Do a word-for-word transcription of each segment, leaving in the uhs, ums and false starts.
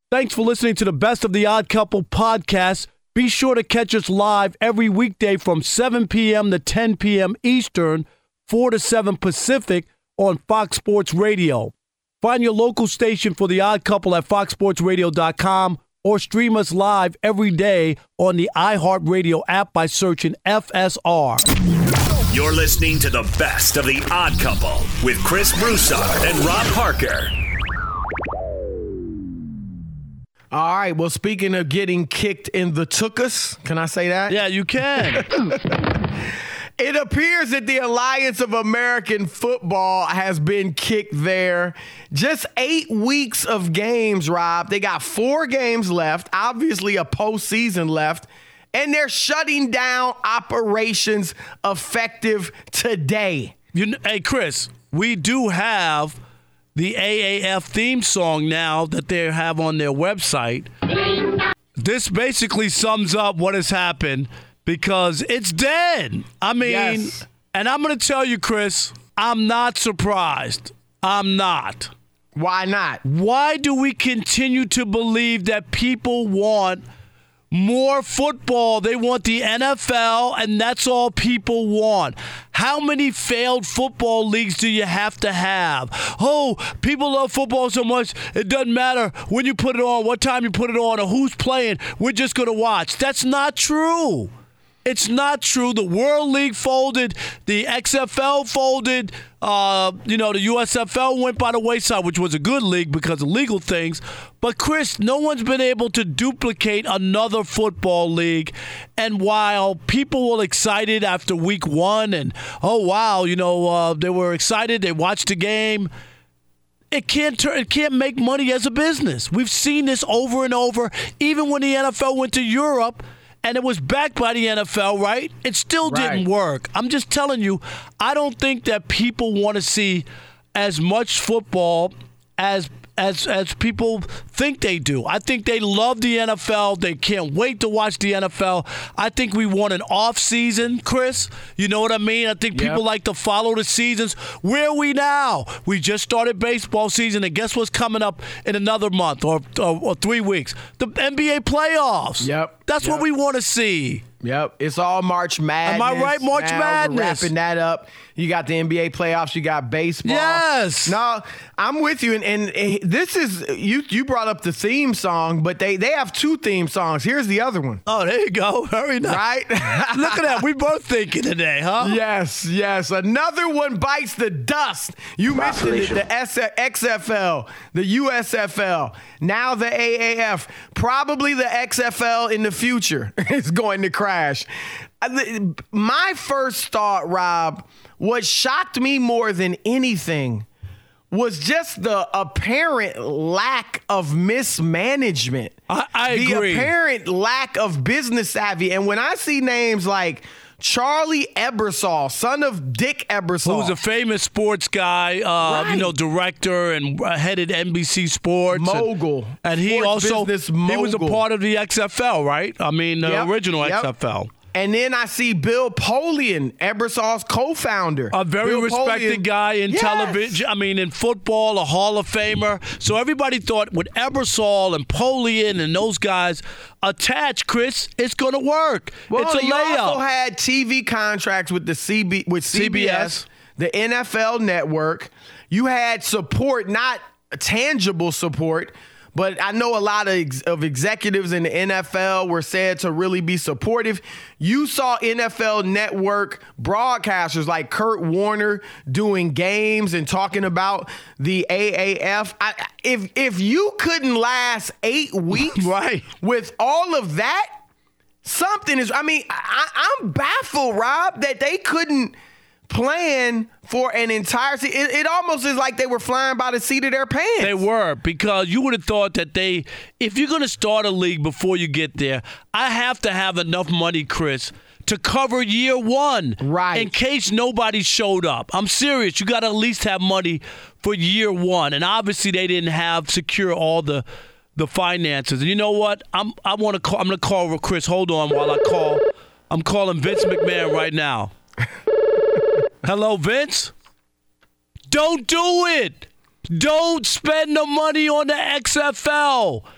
Thanks for listening to the Best of the Odd Couple podcast. Be sure to catch us live every weekday from seven p.m. to ten p.m. Eastern, four to seven Pacific on Fox Sports Radio. Find your local station for The Odd Couple at fox sports radio dot com or stream us live every day on the iHeartRadio app by searching F S R. You're listening to the Best of the Odd Couple with Chris Broussard and Rob Parker. All right, well, speaking of getting kicked in the tuchus, can I say that? Yeah, you can. It appears that the Alliance of American Football has been kicked there. Just eight weeks of games, Rob. They got four games left, obviously a postseason left, and they're shutting down operations effective today. You, hey, Chris, we do have the A A F theme song now that they have on their website. This basically sums up what has happened because it's dead. I mean, yes. And I'm going to tell you, Chris, I'm not surprised. I'm not. Why not? Why do we continue to believe that people want more football? They want the N F L, and that's all people want. How many failed football leagues do you have to have? Oh, people love football so much, it doesn't matter when you put it on, what time you put it on, or who's playing. We're just going to watch. That's not true. It's not true. The World League folded. The X F L folded. Uh, you know, the U S F L went by the wayside, which was a good league because of legal things. But, Chris, no one's been able to duplicate another football league. And while people were excited after week one and, oh, wow, you know, uh, they were excited. They watched the game. It can't turn, it can't make money as a business. We've seen this over and over. Even when the N F L went to Europe, and it was backed by the N F L, right? It still right. didn't work. I'm just telling you, I don't think that people want to see as much football as as as people think they do. I think they love the N F L. They can't wait to watch the N F L. I think we want an off season, Chris. You know what I mean? I think people yep. like to follow the seasons. Where are we now? We just started baseball season, and guess what's coming up in another month or or, or three weeks? The N B A playoffs. Yep. That's yep. what we want to see. Yep, it's all March Madness. Am I right? March now, Madness. We're wrapping that up. You got the N B A playoffs. You got baseball. Yes. No, I'm with you. And, and this is you. You brought up the theme song, but they they have two theme songs. Here's the other one. Oh, there you go. Very nice. Right. Look at that. We both thinking today, huh? Yes, yes. Another one bites the dust. You mentioned it, the X F L, the U S F L, now the A A F. Probably the X F L in the future is going to crash. My first thought, Rob, what shocked me more than anything was just the apparent lack of mismanagement. I, I the agree. The apparent lack of business savvy. And when I see names like Charlie Ebersol, son of Dick Ebersol, who's a famous sports guy, uh, right. you know, director and headed N B C Sports, mogul, and, and he sports also he was a part of the X F L, right? I mean, the yep. original yep. X F L. And then I see Bill Polian, Ebersol's co-founder. A very Bill respected Polian. guy in yes. television. I mean, in football, a Hall of Famer. So everybody thought with Ebersol and Polian and those guys attached, Chris, it's going to work. Well, it's a you layup. also had T V contracts with the C B with C B S, C B S, the N F L Network. You had support, not tangible support. But I know a lot of, ex- of executives in the N F L were said to really be supportive. You saw N F L Network broadcasters like Kurt Warner doing games and talking about the A A F. I, if if you couldn't last eight weeks right. with all of that, something is – I mean, I, I'm baffled, Rob, that they couldn't – plan for an entire season. It, it almost is like they were flying by the seat of their pants. They were, because you would have thought that they, if you're going to start a league before you get there, I have to have enough money, Chris, to cover year one. Right. In case nobody showed up. I'm serious. You got to at least have money for year one. And obviously they didn't have secure all the the finances. And you know what? I'm I want to call I'm going to call Chris. Hold on while I call. I'm calling Vince McMahon right now. Hello, Vince? Don't do it. Don't spend the money on the X F L.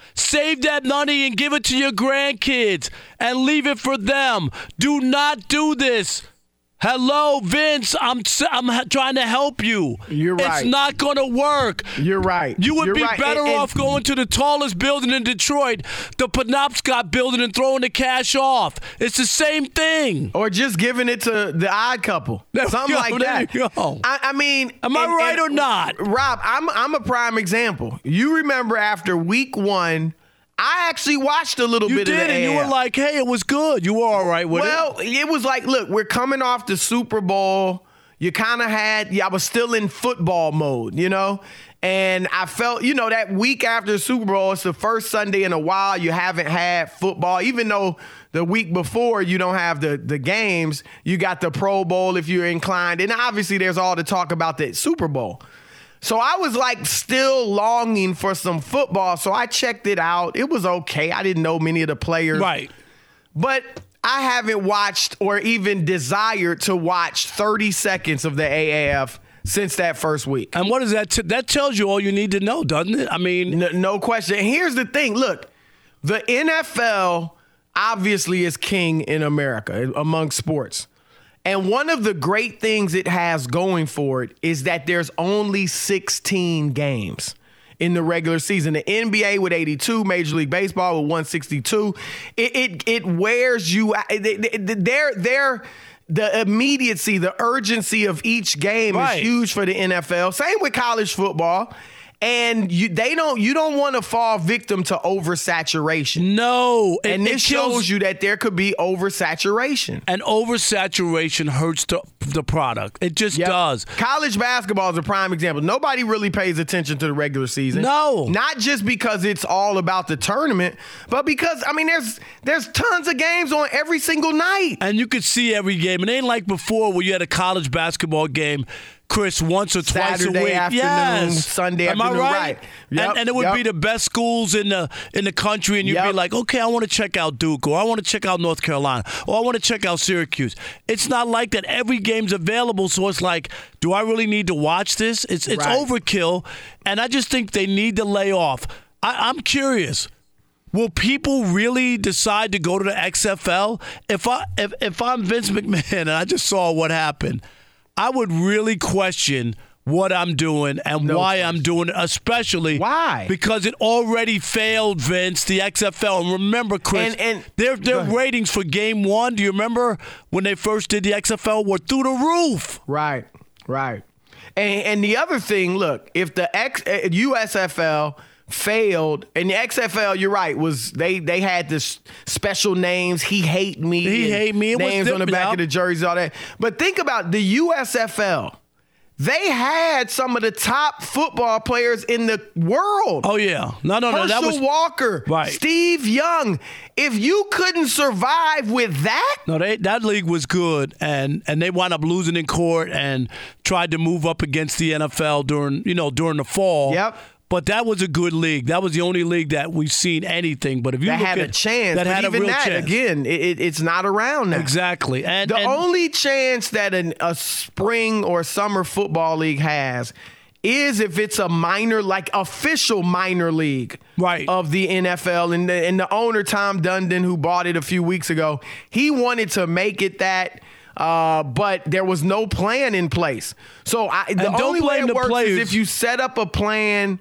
Save that money and give it to your grandkids and leave it for them. Do not do this. Hello, Vince. I'm I'm trying to help you. You're right. It's not going to work. You're right. You would You're be right. better and, and, off going to the tallest building in Detroit, the Penobscot building, and throwing the cash off. It's the same thing. Or just giving it to the Odd Couple. There Something go, like there that. you go. I, I mean, am I and, right and, or not? Rob, I'm I'm a prime example. You remember after week one, I actually watched a little You bit did, of the and you A F. were like, hey, it was good. You were all right with well, it. Well, it was like, look, we're coming off the Super Bowl. You kind of had, yeah, I was still in football mode, you know? And I felt, you know, that week after the Super Bowl, it's the first Sunday in a while you haven't had football. Even though the week before you don't have the, the games, you got the Pro Bowl if you're inclined. And obviously there's all the talk about the Super Bowl. So I was like still longing for some football. So I checked it out. It was okay. I didn't know many of the players. Right. But I haven't watched or even desired to watch thirty seconds of the A A F since that first week. And what is that? T- that tells you all you need to know, doesn't it? I mean, no, no question. And here's the thing. Look, the N F L obviously is king in America among sports. And one of the great things it has going for it is that there's only sixteen games in the regular season. The N B A with eighty-two, Major League Baseball with one sixty-two. It it, it wears you out. They're, they're, the immediacy, the urgency of each game right. is huge for the N F L. Same with college football. And you, they don't. You don't want to fall victim to oversaturation. No, it, and this it kills, shows you that there could be oversaturation. And oversaturation hurts the, the product. It just yep. does. College basketball is a prime example. Nobody really pays attention to the regular season. No, not just because it's all about the tournament, but because I mean, there's there's tons of games on every single night, and you could see every game. It ain't like before where you had a college basketball game, Chris, once or twice Saturday a week. Afternoon, yes. Sunday Am afternoon, I right? right. Yep, and, and it would yep. be the best schools in the in the country, and you'd yep. be like, okay, I want to check out Duke, or I want to check out North Carolina, or I want to check out Syracuse. It's not like that. Every game's available, so it's like, do I really need to watch this? It's it's right. overkill, and I just think they need to lay off. I, I'm curious. Will people really decide to go to the X F L? If I if, if I'm Vince McMahon and I just saw what happened, I would really question what I'm doing and no why question. I'm doing it, especially why because it already failed, Vince, the X F L. And remember, Chris, and, and, their their ratings for game one, do you remember when they first did the X F L, were through the roof? Right, right. And, and the other thing, look, if the X, U S F L failed, and the X F L, you're right, was they they had this special names, he hate me, he hate me, it names was on the back yeah. of the jerseys, all that. But think about the U S F L. They had some of the top football players in the world. Oh yeah, no, no, no, Herschel that was Walker, right. Steve Young. If you couldn't survive with that, no, they, that league was good, and and they wound up losing in court and tried to move up against the N F L during you know during the fall. Yep. But that was a good league. That was the only league that we've seen anything. But if you that look had at, a chance, that but had even a real that chance. again, it, it, it's not around now. Exactly. And the and, only chance that an, a spring or summer football league has is if it's a minor, like official minor league right. of the N F L. And the, and the owner, Tom Dundon, who bought it a few weeks ago, he wanted to make it that. Uh, but there was no plan in place. So I, the only way it works players. is if you set up a plan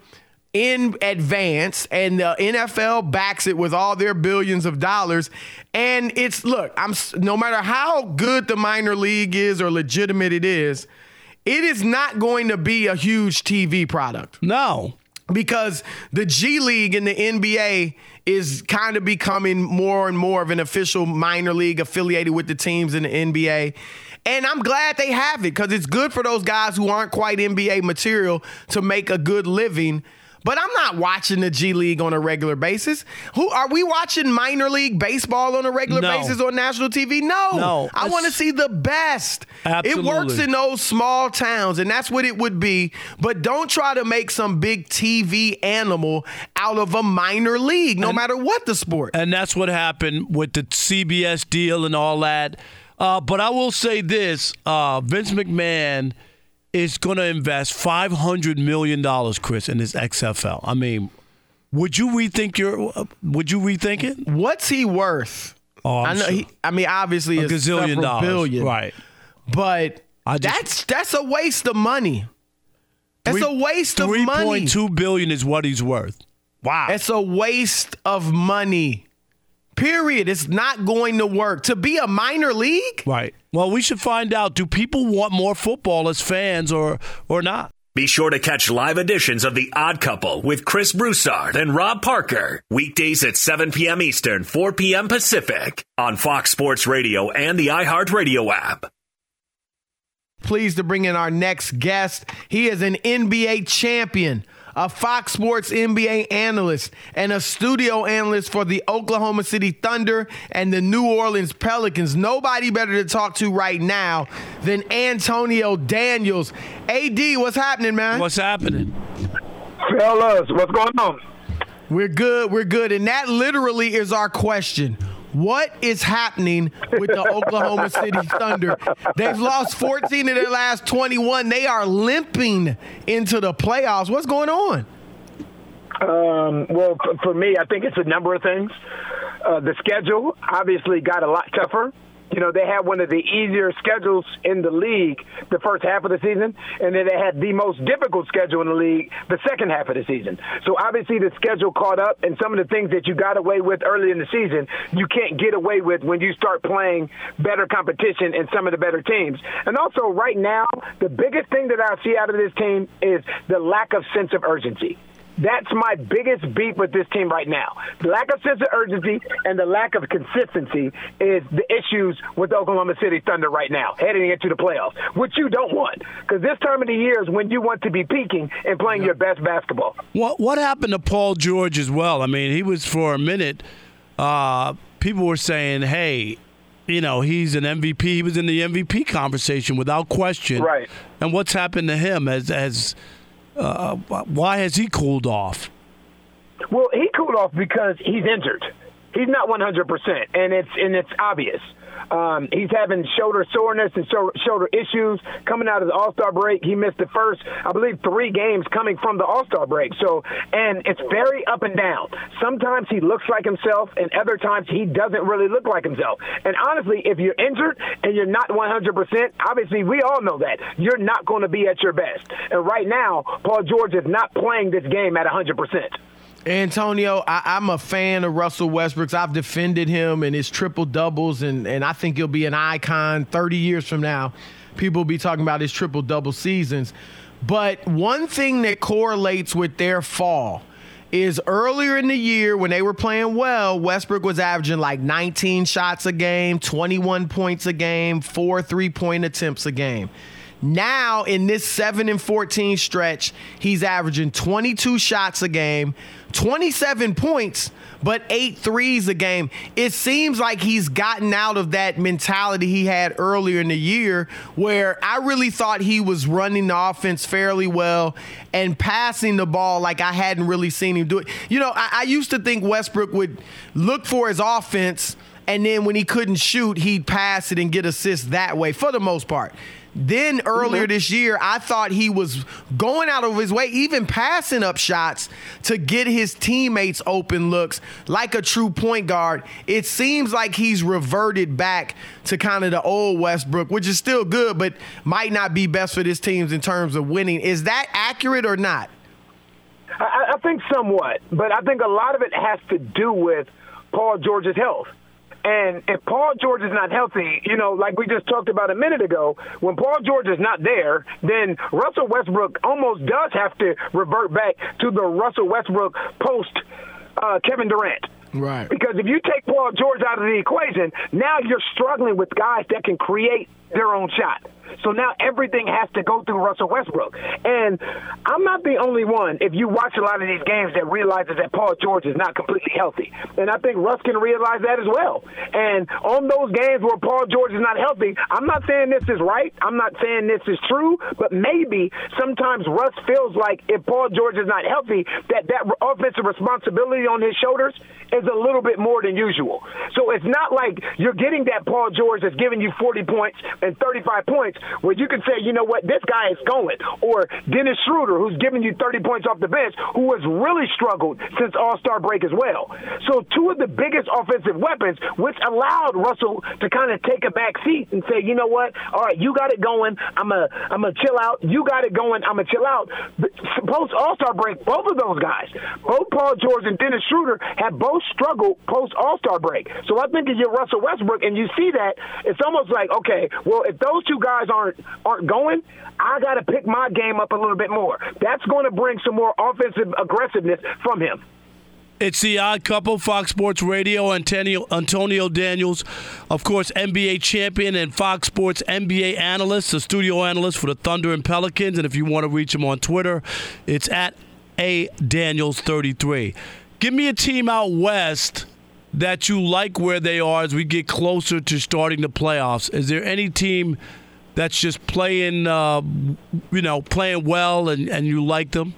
in advance and the N F L backs it with all their billions of dollars. And it's, look, I'm no matter how good the minor league is or legitimate it is, it is not going to be a huge T V product. No. Because the G League and the N B A is kind of becoming more and more of an official minor league affiliated with the teams in the N B A. And I'm glad they have it because it's good for those guys who aren't quite N B A material to make a good living. But I'm not watching the G League on a regular basis. Who are we watching minor league baseball on a regular no. basis on national T V? No. No. I want to see the best. Absolutely. It works in those small towns, and that's what it would be. But don't try to make some big T V animal out of a minor league, no and, matter what the sport. And that's what happened with the C B S deal and all that. Uh, but I will say this, uh, Vince McMahon is going to invest five hundred million dollars, Chris, in this X F L. I mean, Would you rethink your? Would you rethink it? What's he worth? Oh, I know. sure. He, I mean, obviously, a it's gazillion several dollars, billion, right? But I just, that's that's a waste of money. That's three, a waste of money. three point two billion is what he's worth. Wow. It's a waste of money. Period. It's not going to work. To be a minor league? Right. Well, we should find out, do people want more football as fans or or not? Be sure to catch live editions of The Odd Couple with Chris Broussard and Rob Parker. Weekdays at seven p.m. Eastern, four p.m. Pacific on Fox Sports Radio and the iHeartRadio app. Pleased to bring in our next guest. He is an N B A champion, a Fox Sports N B A analyst, and a studio analyst for the Oklahoma City Thunder and the New Orleans Pelicans. Nobody better to talk to right now than Antonio Daniels. A D, what's happening, man? What's happening? Fellas, what's going on? We're good, we're good. And that literally is our question. What is happening with the Oklahoma City Thunder? They've lost fourteen of their last twenty-one. They are limping into the playoffs. What's going on? Um, well, for, for me, I think it's a number of things. Uh, the schedule obviously got a lot tougher. You know, they had one of the easier schedules in the league the first half of the season, and then they had the most difficult schedule in the league the second half of the season. So obviously the schedule caught up, and some of the things that you got away with early in the season, you can't get away with when you start playing better competition and some of the better teams. And also right now, the biggest thing that I see out of this team is the lack of sense of urgency. That's my biggest beef with this team right now. The lack of sense of urgency and the lack of consistency is the issues with the Oklahoma City Thunder right now, heading into the playoffs, which you don't want. Because this time of the year is when you want to be peaking and playing your best basketball. What what happened to Paul George as well? I mean, he was for a minute, uh, people were saying, hey, you know, he's an M V P. He was in the M V P conversation without question. Right. And what's happened to him as as – Uh, why has he cooled off? Well, he cooled off because he's injured. He's not one hundred percent, and it's and it's obvious. Um, he's having shoulder soreness and shoulder issues coming out of the All-Star break. He missed the first, I believe, three games coming from the All-Star break. So, and it's very up and down. Sometimes he looks like himself, and other times he doesn't really look like himself. And honestly, if you're injured and you're not one hundred percent, obviously we all know that. You're not going to be at your best. And right now, Paul George is not playing this game at one hundred percent. Antonio, I, I'm a fan of Russell Westbrook's. I've defended him and his triple-doubles, and, and I think he'll be an icon thirty years from now. People will be talking about his triple-double seasons. But one thing that correlates with their fall is earlier in the year when they were playing well, Westbrook was averaging like nineteen shots a game, twenty-one points a game, four three-point attempts a game. Now, in this seven and fourteen stretch, he's averaging twenty-two shots a game, twenty-seven points, but eight threes a game. It seems like he's gotten out of that mentality he had earlier in the year where I really thought he was running the offense fairly well and passing the ball like I hadn't really seen him do it. You know, I, I used to think Westbrook would look for his offense, and then when he couldn't shoot, he'd pass it and get assists that way for the most part. Then earlier mm-hmm. this year, I thought he was going out of his way, even passing up shots to get his teammates open looks like a true point guard. It seems like he's reverted back to kind of the old Westbrook, which is still good, but might not be best for his teams in terms of winning. Is that accurate or not? I, I think somewhat, but I think a lot of it has to do with Paul George's health. And if Paul George is not healthy, you know, like we just talked about a minute ago, when Paul George is not there, then Russell Westbrook almost does have to revert back to the Russell Westbrook post uh, Kevin Durant. Right. Because if you take Paul George out of the equation, now you're struggling with guys that can create their own shot. So now everything has to go through Russell Westbrook. And I'm not the only one, if you watch a lot of these games, that realizes that Paul George is not completely healthy. And I think Russ can realize that as well. And on those games where Paul George is not healthy, I'm not saying this is right. I'm not saying this is true. But maybe sometimes Russ feels like if Paul George is not healthy, that that offensive responsibility on his shoulders is a little bit more than usual. So it's not like you're getting that Paul George that's giving you forty points and thirty-five points where you can say, you know what, this guy is going. Or Dennis Schroeder, who's giving you thirty points off the bench, who has really struggled since All-Star break as well. So two of the biggest offensive weapons, which allowed Russell to kind of take a back seat and say, you know what, all right, you got it going, I'm a, I'm a chill out. You got it going, I'm a chill out. But post All-Star break, both of those guys, both Paul George and Dennis Schroeder, have both struggled post All-Star break. So I think if you're Russell Westbrook and you see that, it's almost like, okay, well, if those two guys aren't aren't going, I got to pick my game up a little bit more. That's going to bring some more offensive aggressiveness from him. It's the Odd Couple, Fox Sports Radio. Antonio, Antonio Daniels, of course, N B A champion and Fox Sports N B A analyst, the studio analyst for the Thunder and Pelicans. And if you want to reach him on Twitter, it's at A Daniels thirty-three. Give me a team out west that you like where they are as we get closer to starting the playoffs. Is there any team that's just playing, uh, you know, playing well and, and you like them?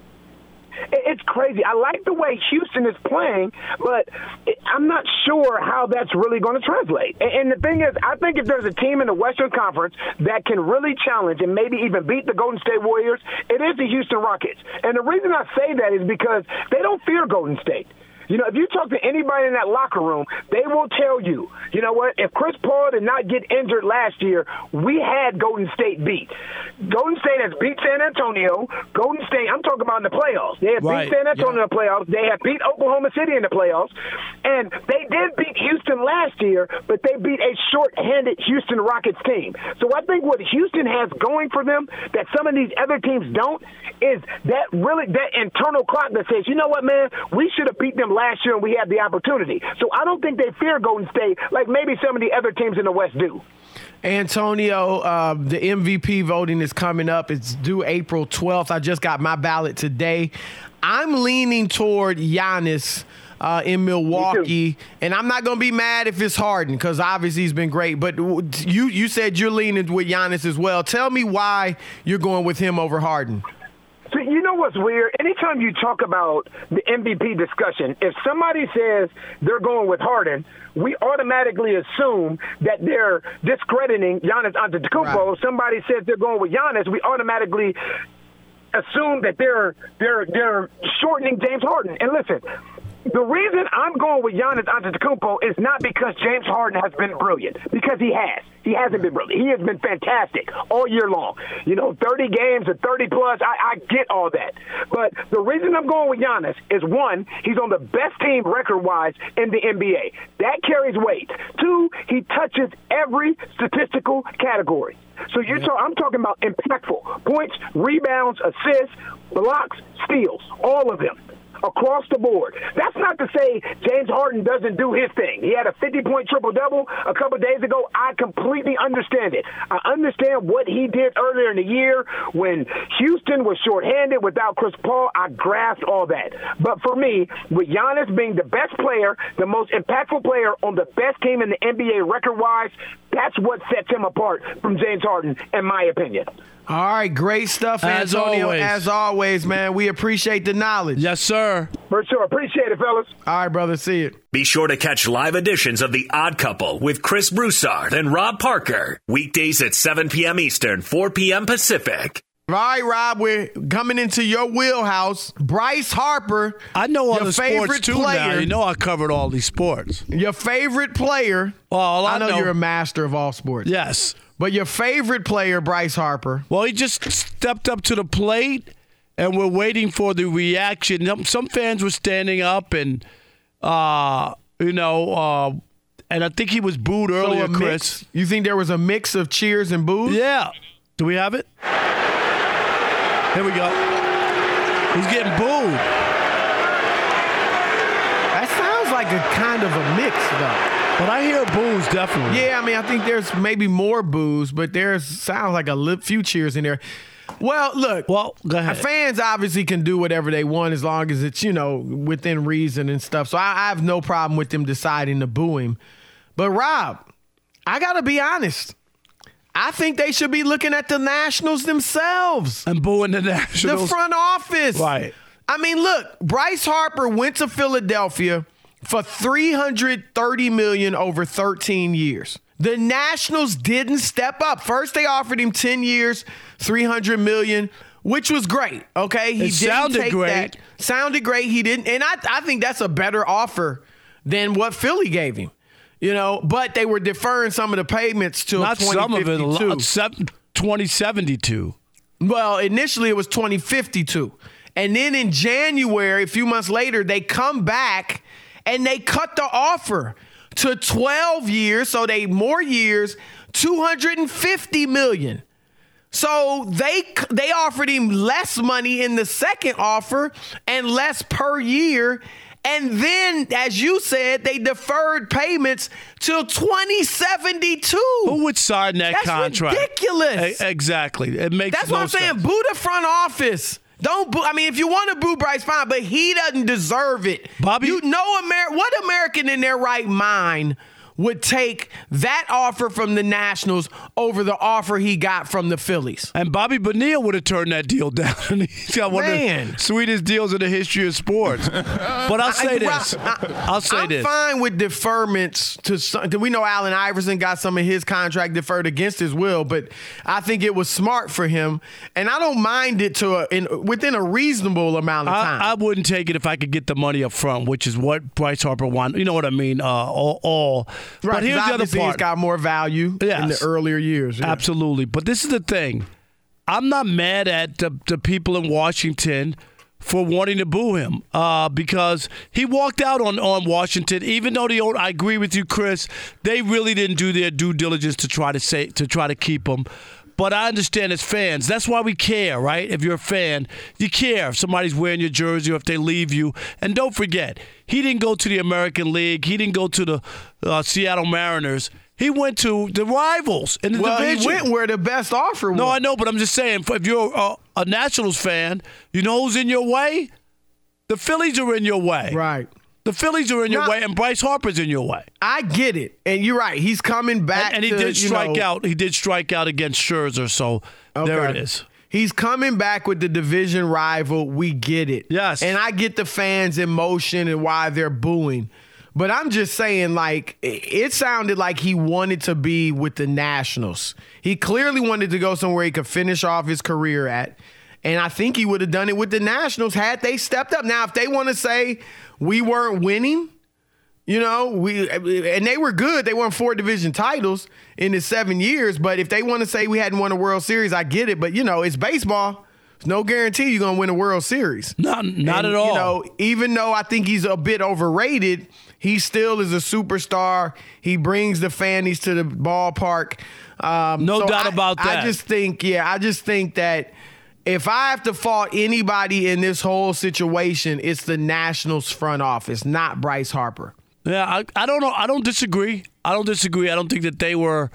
It's crazy. I like the way Houston is playing, but I'm not sure how that's really going to translate. And the thing is, I think if there's a team in the Western Conference that can really challenge and maybe even beat the Golden State Warriors, it is the Houston Rockets. And the reason I say that is because they don't fear Golden State. You know, if you talk to anybody in that locker room, they will tell you, you know what, if Chris Paul did not get injured last year, we had Golden State beat. Golden State has beat San Antonio. Golden State, I'm talking about in the playoffs. They have right. beat San Antonio yeah. in the playoffs. They have beat Oklahoma City in the playoffs. And they did beat Houston last year, but they beat a short-handed Houston Rockets team. So I think what Houston has going for them that some of these other teams don't is that really that internal clock that says, you know what, man, we should have beat them last year and we had the opportunity. So I don't think they fear Golden State like maybe some of the other teams in the West do. Antonio, uh, the M V P voting is coming up. It's due April twelfth. I just got my ballot today. I'm leaning toward Giannis uh, in Milwaukee, and I'm not going to be mad if it's Harden because obviously he's been great. But you, you said you're leaning with Giannis as well. Tell me why you're going with him over Harden. So you know what's weird? Anytime you talk about the M V P discussion, if somebody says they're going with Harden, we automatically assume that they're discrediting Giannis Antetokounmpo. Right. If somebody says they're going with Giannis, we automatically assume that they're they're they're shortening James Harden. And listen, the reason I'm going with Giannis Antetokounmpo is not because James Harden has been brilliant, because he has. He hasn't been brilliant. He has been fantastic all year long. You know, thirty games or thirty plus, I, I get all that. But the reason I'm going with Giannis is, one, he's on the best team record-wise in the N B A. That carries weight. Two, he touches every statistical category. So you're talk, I'm talking about impactful points, rebounds, assists, blocks, steals, all of them. Across the board. That's not to say James Harden doesn't do his thing. He had a fifty-point triple-double a couple days ago. I completely understand it. I understand what he did earlier in the year when Houston was shorthanded without Chris Paul. I grasped all that. But for me, with Giannis being the best player, the most impactful player on the best team in the N B A record-wise, that's what sets him apart from James Harden, in my opinion. All right, great stuff, As Antonio. always. As always, man, we appreciate the knowledge. Yes, sir. For sure. Appreciate it, fellas. All right, brother. See you. Be sure to catch live editions of The Odd Couple with Chris Broussard and Rob Parker. Weekdays at seven p.m. Eastern, four p.m. Pacific. All right, Rob, we're coming into your wheelhouse. Bryce Harper. I know all your the sports, favorite too, player, now. You know I covered all these sports. Your favorite player. Well, all I, I know, know you're a master of all sports. Yes. But your favorite player, Bryce Harper. Well, he just stepped up to the plate, and we're waiting for the reaction. Some fans were standing up, and, uh, you know, uh, and I think he was booed earlier, so Chris. Mix, you think there was a mix of cheers and boos? Yeah. Do we have it? Here we go. He's getting booed. That sounds like a kind of a mix, though. But I hear boos, definitely. Yeah, I mean, I think there's maybe more boos, but there's sounds like a li- few cheers in there. Well, look. Well, go ahead. Fans obviously can do whatever they want as long as it's, you know, within reason and stuff. So I, I have no problem with them deciding to boo him. But, Rob, I got to be honest. I think they should be looking at the Nationals themselves. And booing the Nationals. The front office. Right. I mean, look, Bryce Harper went to Philadelphia, for three hundred thirty million dollars over thirteen years. The Nationals didn't step up. First, they offered him ten years, three hundred million dollars, which was great. Okay, he it didn't sounded take great. That. Sounded great. He didn't, and I, I think that's a better offer than what Philly gave him. You know, but they were deferring some of the payments till Not some of it, a twenty lot, twenty seventy-two. Well, initially it was twenty fifty-two. And then in January, a few months later, they come back and they cut the offer to twelve years, so they more years, two hundred fifty million dollars. So they they offered him less money in the second offer and less per year. And then, as you said, they deferred payments till twenty seventy-two. Who would sign that That's contract? ridiculous. A- exactly. It makes That's no what I'm saying. sense. Boo the front office. Don't boo. I mean, if you want to boo Bryce, fine, but he doesn't deserve it. Bobby, you know, Amer- what American in their right mind would take that offer from the Nationals over the offer he got from the Phillies? And Bobby Bonilla would have turned that deal down. He's got one Man. of the sweetest deals in the history of sports. But I'll say I- this. I- I'll say I'm this. fine with deferments to some. We know Allen Iverson got some of his contract deferred against his will, but I think it was smart for him, and I don't mind it to a, in, within a reasonable amount of time. I, I wouldn't take it if I could get the money up front, which is what Bryce Harper wanted. You know what I mean? Uh, all, all. Right, but here's the other obviously part. It's got more value Yes. in the earlier years. Yeah. Absolutely. But this is the thing. I'm not mad at the, the people in Washington for wanting to boo him uh, because he walked out on, on Washington, even though the old, I agree with you, Chris, they really didn't do their due diligence to try to say to try to keep him. But I understand as fans, that's why we care, right? If you're a fan, you care if somebody's wearing your jersey or if they leave you. And don't forget, he didn't go to the American League. He didn't go to the uh, Seattle Mariners. He went to the rivals in the well, division. he went where the best offer was. No, I know, but I'm just saying, if you're a, a Nationals fan, you know who's in your way? The Phillies are in your way. Right. The Phillies are in your Now- way, and Bryce Harper's in your way. I get it. And you're right. He's coming back. And, and he to, did you strike know, out. He did strike out against Scherzer, so there it Okay. is. He's coming back with the division rival. We get it. Yes. And I get the fans' emotion and why they're booing. But I'm just saying, like, it sounded like he wanted to be with the Nationals. He clearly wanted to go somewhere he could finish off his career at. And I think he would have done it with the Nationals had they stepped up. Now, if they want to say we weren't winning, you know, we and they were good. They won four division titles in the seven years. But if they want to say we hadn't won a World Series, I get it. But, you know, it's baseball. There's no guarantee you're going to win a World Series. Not, not And, at all. You know, even though I think he's a bit overrated, he still is a superstar. He brings the fannies to the ballpark. Um, No so doubt I- about that. I just think, yeah, I just think that if I have to fault anybody in this whole situation, it's the Nationals front office, not Bryce Harper. Yeah, I, I don't know. I don't disagree. I don't disagree. I don't think that they were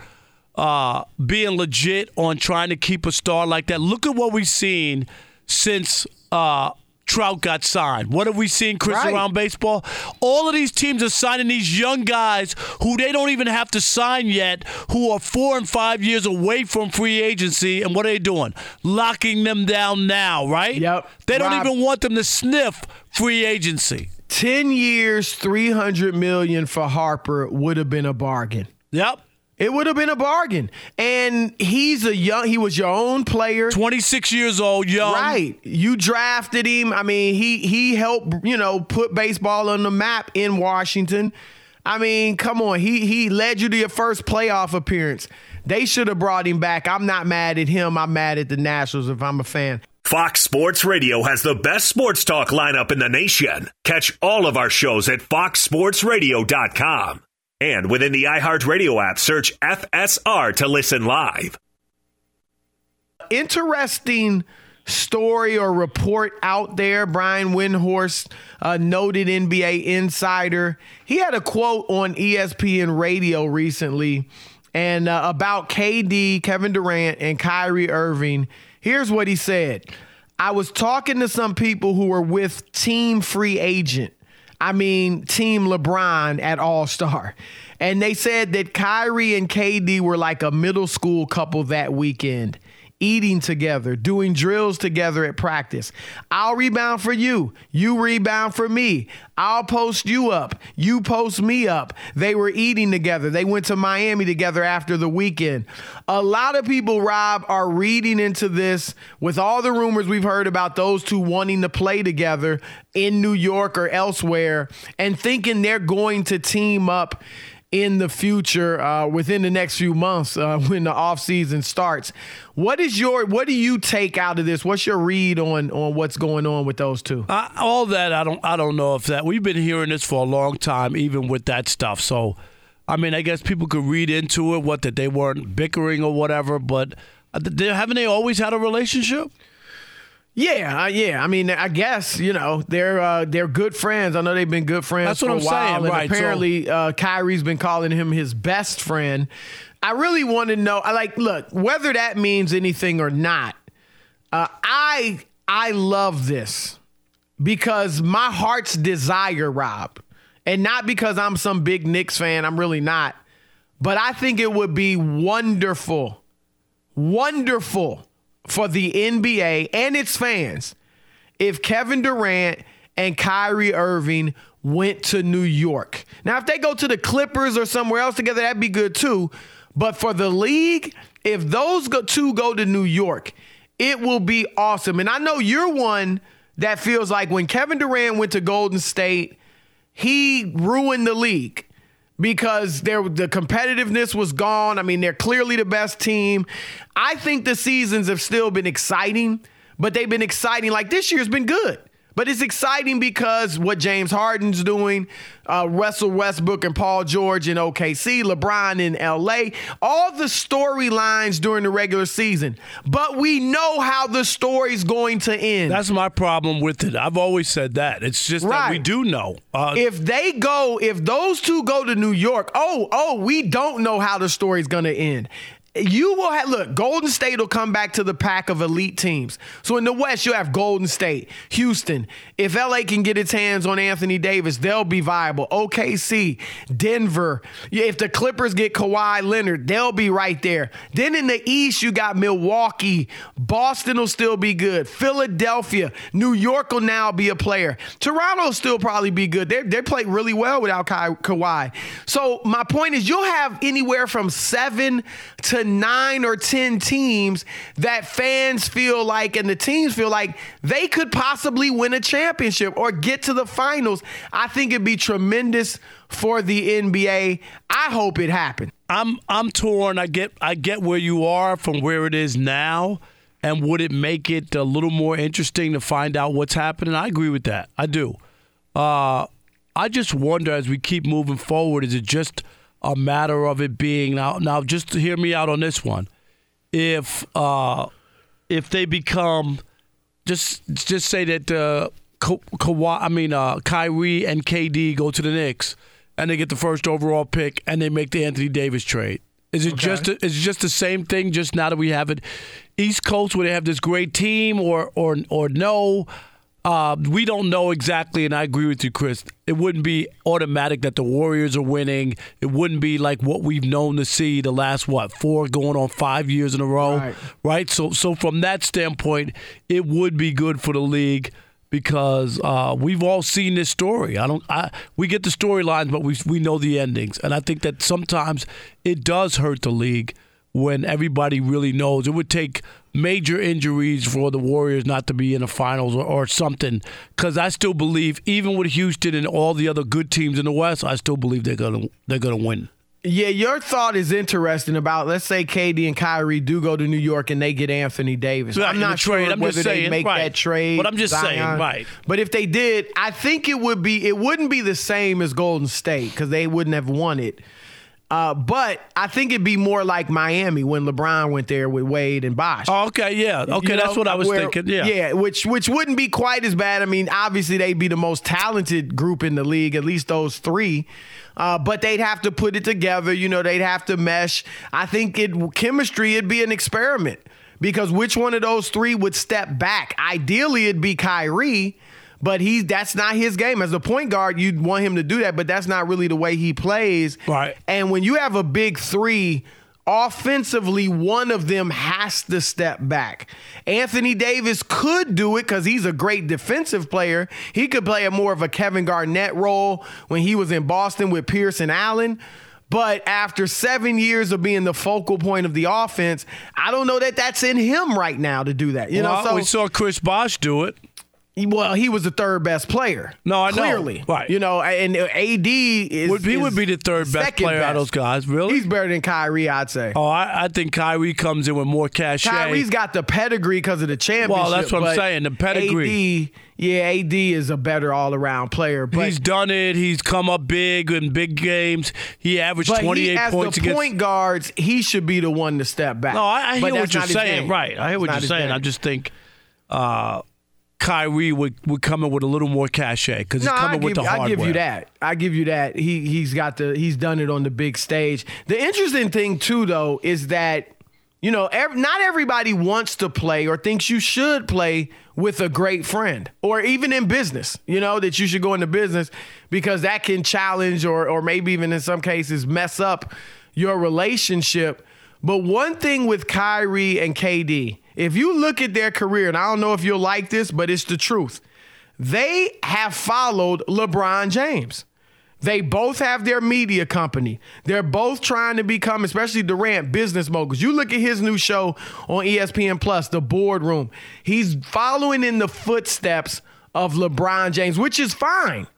uh, being legit on trying to keep a star like that. Look at what we've seen since uh, Trout got signed. What have we seen, Chris, Right. around baseball? All of these teams are signing these young guys who they don't even have to sign yet, who are four and five years away from free agency. And what are they doing? Locking them down now, right? Yep. They don't Rob- even want them to sniff free agency. ten years, three hundred million dollars for Harper would have been a bargain. Yep. It would have been a bargain. And he's a young, he was your own player. twenty-six years old, young. Right. You drafted him. I mean, he he helped, you know, put baseball on the map in Washington. I mean, come on. He he led you to your first playoff appearance. They should have brought him back. I'm not mad at him. I'm mad at the Nationals if I'm a fan. Fox Sports Radio has the best sports talk lineup in the nation. Catch all of our shows at fox sports radio dot com. And within the iHeartRadio app, search F S R to listen live. Interesting story or report out there. Brian Windhorst, a noted N B A insider, he had a quote on E S P N Radio recently and uh, about K D, Kevin Durant, and Kyrie Irving. Here's what he said. I was talking to some people who were with Team Free Agent. I mean, Team LeBron at All-Star. And they said that Kyrie and K D were like a middle school couple that weekend. eating together, doing drills together at practice. I'll rebound for you. You rebound for me. I'll post you up. You post me up. They were eating together. They went to Miami together after the weekend. A lot of people, Rob, are reading into this with all the rumors we've heard about those two wanting to play together in New York or elsewhere and thinking they're going to team up in the future, uh, within the next few months, uh, when the offseason starts. What is your, what do you take out of this? What's your read on on what's going on with those two? Uh, all that, I don't I don't know if that, we've been hearing this for a long time, even with that stuff. So, I mean, I guess people could read into it, what, that they weren't bickering or whatever, but they, haven't they always had a relationship? Yeah, uh, yeah. I mean, I guess, you know, they're uh, they're good friends. I know they've been good friends That's for what a I'm while. saying, and right, apparently, so- uh, Kyrie's been calling him his best friend. I really want to know, I like, look, whether that means anything or not, uh, I I love this because my heart's desire, Rob, and not because I'm some big Knicks fan, I'm really not, but I think it would be wonderful, wonderful for the N B A and its fans if Kevin Durant and Kyrie Irving went to New York. Now, if they go to the Clippers or somewhere else together, that'd be good too. But for the league, if those go, two go to New York, it will be awesome. And I know you're one that feels like when Kevin Durant went to Golden State, he ruined the league because there, the competitiveness was gone. I mean, they're clearly the best team. I think the seasons have still been exciting, but they've been exciting. Like this year's been good. But it's exciting because what James Harden's doing, uh, Russell Westbrook and Paul George in O K C, LeBron in L A, all the storylines during the regular season. But we know how the story's going to end. That's my problem with it. I've always said that. It's just Right. that we do know. Uh, If they go, if those two go to New York, oh, oh, we don't know how the story's going to end. You will have, look, Golden State will come back to the pack of elite teams. So in the West, you'll have Golden State, Houston. If L A can get its hands on Anthony Davis, they'll be viable. O K C, Denver. If the Clippers get Kawhi Leonard, they'll be right there. Then in the East, you got Milwaukee. Boston will still be good. Philadelphia. New York will now be a player. Toronto will still probably be good. They they play really well without Ka- Kawhi. So my point is you'll have anywhere from seven to nine or ten teams that fans feel like and the teams feel like they could possibly win a championship or get to the finals. I think it'd be tremendous for the N B A. I hope it happens. I'm I'm torn. I get I get where you are from where it is now, and would it make it a little more interesting to find out what's happening? I agree with that. I do. Uh, I just wonder as we keep moving forward, is it just a matter of it being now? Now, just to hear me out on this one. If uh, if they become just just say that uh, Ka- Kawhi, I mean uh, Kyrie and K D go to the Knicks and they get the first overall pick and they make the Anthony Davis trade. Is it okay. just a, is it just the same thing? Just now that we have it East Coast where they have this great team, or or or no? Uh, we don't know exactly, and I agree with you, Chris. It wouldn't be automatic that the Warriors are winning. It wouldn't be like what we've known to see the last, what, four going on five years in a row, right? right? So, so from that standpoint, it would be good for the league because uh, we've all seen this story. I don't. I, we get the storylines, but we we know the endings, and I think that sometimes it does hurt the league when everybody really knows. It would take major injuries for the Warriors not to be in the finals or, or something, because I still believe, even with Houston and all the other good teams in the West, I still believe they're gonna they're gonna win. Yeah, your thought is interesting about, let's say K D and Kyrie do go to New York and they get Anthony Davis. Right, I'm not trade. sure I'm whether just they saying, make right. that trade. But I'm just Zion. saying, right. But if they did, I think it would be, it wouldn't be the same as Golden State because they wouldn't have won it. Uh, but I think it'd be more like Miami when LeBron went there with Wade and Bosh. Oh, okay, yeah. Okay, You know, that's what I was where, thinking. Yeah. Yeah, which which wouldn't be quite as bad. I mean, obviously they'd be the most talented group in the league, at least those three. Uh, but they'd have to put it together. You know, they'd have to mesh. I think it chemistry, it'd be an experiment because which one of those three would step back? Ideally, it'd be Kyrie. But he that's not his game. As a point guard, you'd want him to do that, but that's not really the way he plays. Right. And when you have a big three offensively, one of them has to step back. Anthony Davis could do it because he's a great defensive player. He could play a more of a Kevin Garnett role when he was in Boston with Pierce and Allen. But after seven years of being the focal point of the offense, I don't know that that's in him right now to do that. You well, know, so we saw Chris Bosh do it. Well, he was the third best player. No, I know. Clearly. Right. You know, and A D is would, He is would be the third best player best. out of those guys, really? He's better than Kyrie, I'd say. Oh, I, I think Kyrie comes in with more cachet. Kyrie's got the pedigree because of the championship. Well, that's what I'm saying, the pedigree. A D, yeah, A D is a better all-around player. But he's done it. He's come up big in big games. He averaged but twenty-eight he, as points the against point guards, he should be the one to step back. No, I, I hear But what that's you're not his saying. game. Right. I hear It's what not you're his saying. game. I just think uh, Kyrie would, would come in with a little more cachet because he's No, coming I with give, the hardware. I give you that. I give you that. He he's got the he's done it on the big stage. The interesting thing too, though, is that you know ev- not everybody wants to play or thinks you should play with a great friend, or even in business. You know that you should go into business because that can challenge or or maybe even in some cases mess up your relationship. But one thing with Kyrie and K D, if you look at their career, and I don't know if you'll like this, but it's the truth. They have followed LeBron James. They both have their media company. They're both trying to become, especially Durant, business moguls. You look at his new show on E S P N Plus, The Boardroom. He's following in the footsteps of LeBron James, which is fine.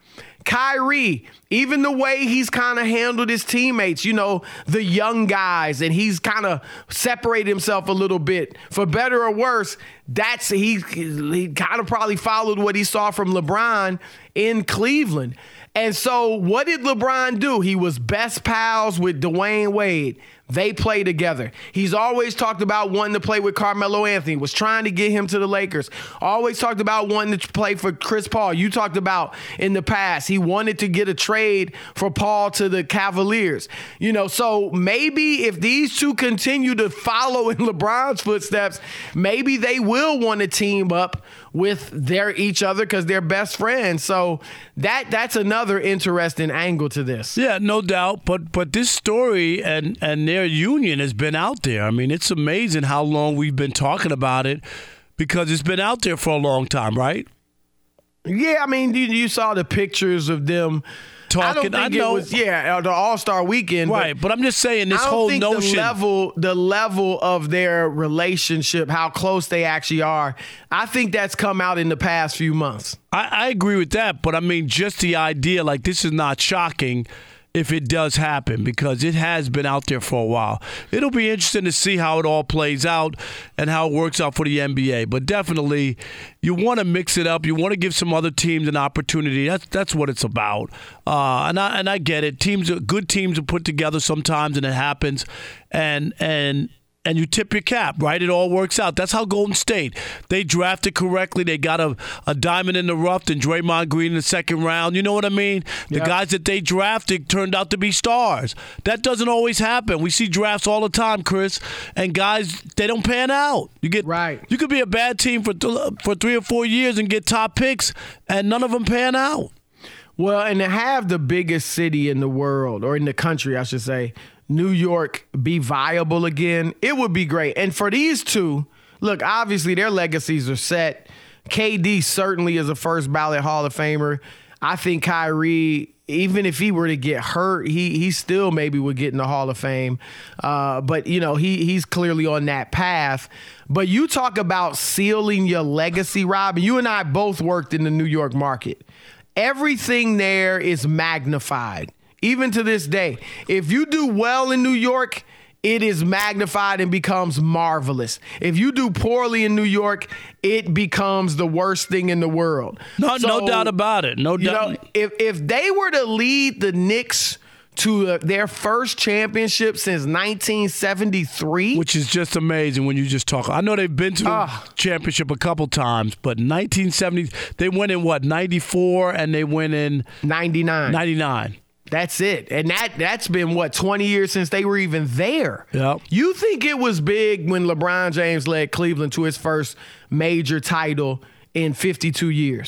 Kyrie, even the way he's kind of handled his teammates, you know, the young guys, and he's kind of separated himself a little bit. For better or worse, that's he, he kind of probably followed what he saw from LeBron in Cleveland. And so what did LeBron do? He was best pals with Dwayne Wade. They play together. He's always talked about wanting to play with Carmelo Anthony, was trying to get him to the Lakers. Always talked about wanting to play for Chris Paul. You talked about in the past, he wanted to get a trade for Paul to the Cavaliers. You know, so maybe if these two continue to follow in LeBron's footsteps, maybe they will want to team up with their each other because they're best friends. So that that's another interesting angle to this. Yeah, no doubt. But but this story and, and their union has been out there. I mean, it's amazing how long we've been talking about it because it's been out there for a long time, right? Yeah, I mean, you, you saw the pictures of them talking. I don't think I it know. was, yeah, the All-Star weekend. Right, but, but I'm just saying this I don't whole think notion. The level, the level of their relationship, how close they actually are, I think that's come out in the past few months. I, I agree with that, but I mean, just the idea, like, this is not shocking if it does happen because it has been out there for a while. It'll be interesting to see how it all plays out and how it works out for the N B A. But definitely, you want to mix it up. You want to give some other teams an opportunity. That's that's what it's about. Uh, and I and I get it. Teams, are, good teams are put together sometimes, and it happens. And and. And you tip your cap, right? It all works out. That's how Golden State. They drafted correctly. They got a, a diamond in the rough and Draymond Green in the second round. You know what I mean? The yep. guys that they drafted turned out to be stars. That doesn't always happen. We see drafts all the time, Chris, and guys, they don't pan out. You get right. You could be a bad team for th- for three or four years and get top picks, and none of them pan out. Well, and to have the biggest city in the world, or in the country, I should say, New York, be viable again, it would be great. And for these two, look, obviously their legacies are set. K D certainly is a first ballot Hall of Famer. I think Kyrie, even if he were to get hurt, he he still maybe would get in the Hall of Fame. Uh, but, you know, he he's clearly on that path. But you talk about sealing your legacy, Rob, and you and I both worked in the New York market. Everything there is magnified. Even to this day, if you do well in New York, it is magnified and becomes marvelous. If you do poorly in New York, it becomes the worst thing in the world. No, so, no doubt about it. No you doubt. know, if if they were to lead the Knicks to uh, their first championship since nineteen seventy-three, which is just amazing when you just talk. I know they've been to the uh, championship a couple times, but nineteen seventy, they went in what, ninety-four, and they went in ninety-nine. ninety-nine. That's it. And that, that's been, what, twenty years since they were even there. Yep. You think it was big when LeBron James led Cleveland to his first major title in fifty-two years?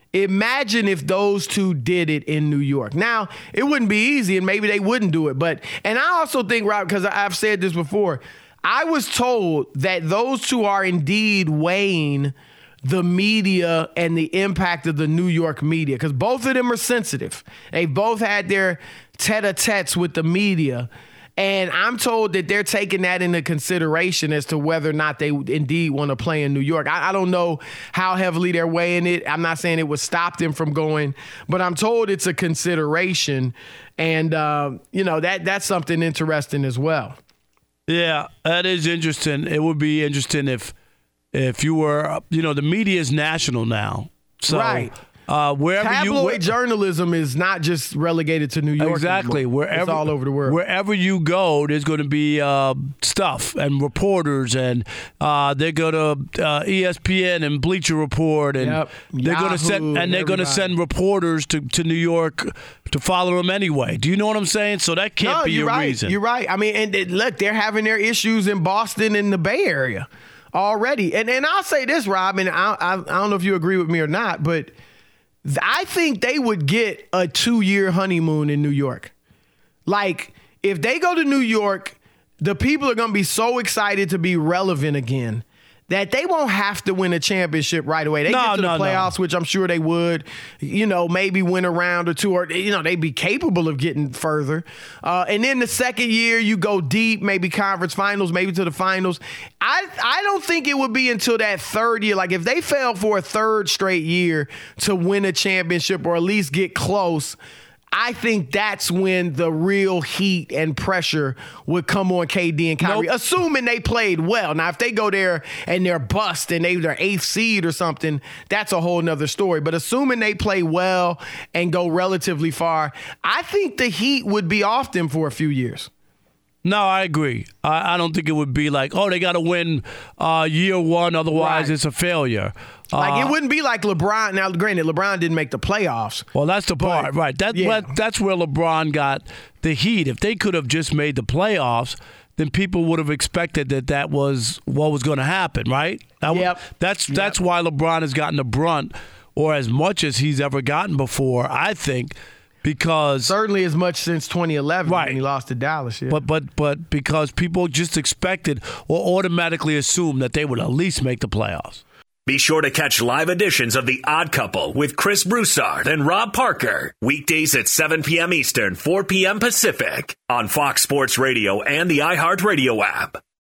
Imagine if those two did it in New York. Now, it wouldn't be easy, and maybe they wouldn't do it. But, and I also think, Rob, because I've said this before, I was told that those two are indeed weighing the media and the impact of the New York media, because both of them are sensitive. They both had their tete-a-tetes with the media. And I'm told that they're taking that into consideration as to whether or not they indeed want to play in New York. I, I don't know how heavily they're weighing it. I'm not saying it would stop them from going, but I'm told it's a consideration. And, uh, you know, that that's something interesting as well. Yeah, that is interesting. It would be interesting if if you were, you know, the media is national now. So, right. Uh, wherever Tabloid you, journalism is not just relegated to New York. Exactly. Anymore. Wherever, it's all over the world. Wherever you go, there's going to be uh, stuff and reporters, and uh, they go to uh, E S P N and Bleacher Report, and yep. they're going to send and they're going to send reporters to, to New York to follow them anyway. Do you know what I'm saying? So that can't no, be you're your right. reason. You're right. I mean, and, and look, they're having their issues in Boston and the Bay Area already. And and I'll say this, Rob, and I, I, I don't know if you agree with me or not, but I think they would get a two-year honeymoon in New York. Like, if they go to New York, the people are going to be so excited to be relevant again that they won't have to win a championship right away. They no, get to no, the playoffs, no. which I'm sure they would, you know, maybe win a round or two, or, you know, they'd be capable of getting further. Uh, and then the second year, you go deep, maybe conference finals, maybe to the finals. I, I don't think it would be until that third year. Like, if they fail for a third straight year to win a championship or at least get close, I think that's when the real heat and pressure would come on K D and Kyrie, nope. assuming they played well. Now, if they go there and they're bust and they're eighth seed or something, that's a whole nother story. But assuming they play well and go relatively far, I think the heat would be off them for a few years. No, I agree. I, I don't think it would be like, oh, they got to win uh, year one, otherwise right. it's a failure. Like, uh, it wouldn't be like LeBron. Now, granted, LeBron didn't make the playoffs. Well, that's the part, but, right. That, yeah. That's where LeBron got the heat. If they could have just made the playoffs, then people would have expected that that was what was going to happen, right? That, yep. That's, yep. that's why LeBron has gotten the brunt, or as much as he's ever gotten before, I think. Because certainly as much since twenty eleven right. when he lost to Dallas. Yeah. But but but because people just expected or automatically assumed that they would at least make the playoffs. Be sure to catch live editions of The Odd Couple with Chris Broussard and Rob Parker. Weekdays at seven p.m. Eastern, four p.m. Pacific on Fox Sports Radio and the iHeartRadio app.